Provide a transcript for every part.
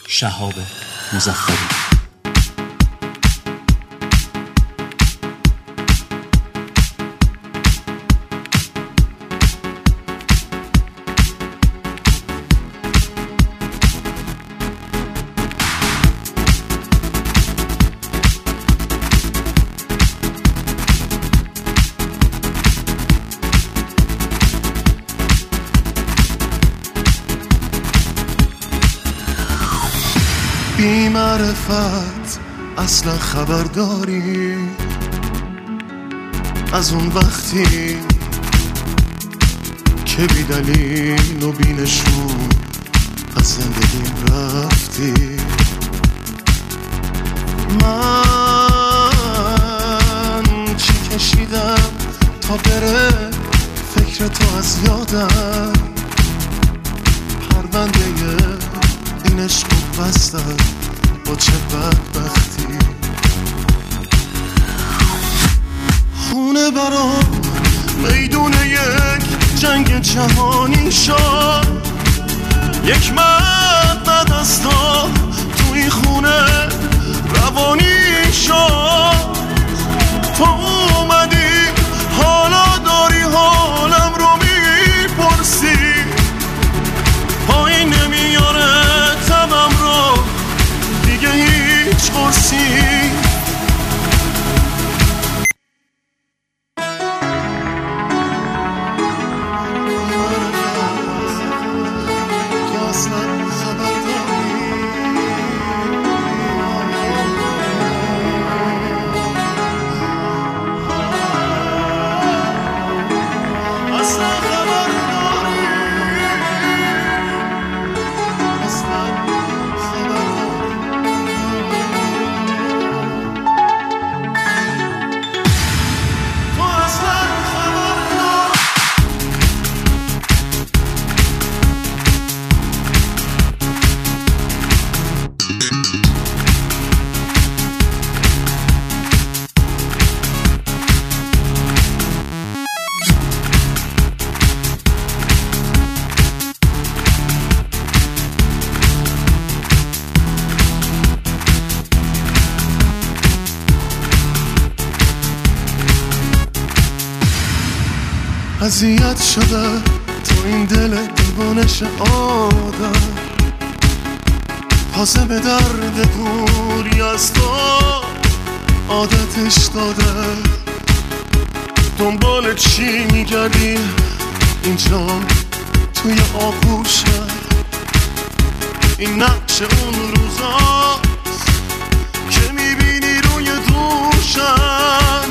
شهاب مظفری. بی معرفت اصلا خبر داری از اون وقتی که بی دلیل و بی نشون از زندگی رفتی؟ من چی کشیدم تا بره فکر تو از یادم؟ پرونده این عشق رو بستم با چه بدبختی. خونه برام میدون یک جنگ جهانی شد، یک مرد بعد از تا توی خونه روانی شد. تو اومدی حالا داری حالم رو میپرسی، پایین نمیاره تبم رو دیگه هیچ قرصی. اذیت شده تو این دل دیوانش آدم، پاسه به درد دوری از تو عادتش داده. دنبال چی میگردی اینجا توی آغوشت؟ این نقش اون روزاست که میبینی روی دوشم.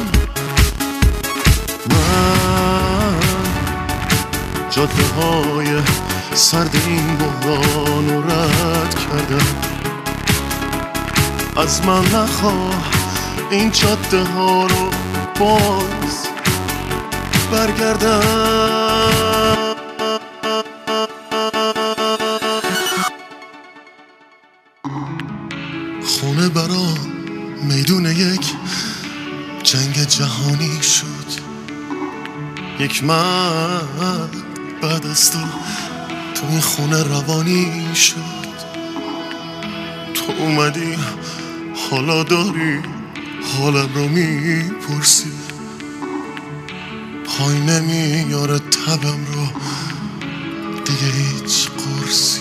جاده های سرد این بحران رو رد کردم، از من نخواه این جاده ها رو باز برگردم. خونه برام میدون یک جنگ جهانی شد، یک مرد بعد از تو این خونه روانی شد. تو اومدی حالا داری حالم رو میپرسی، پای نمیاره تبم رو دیگه هیچ قرصی.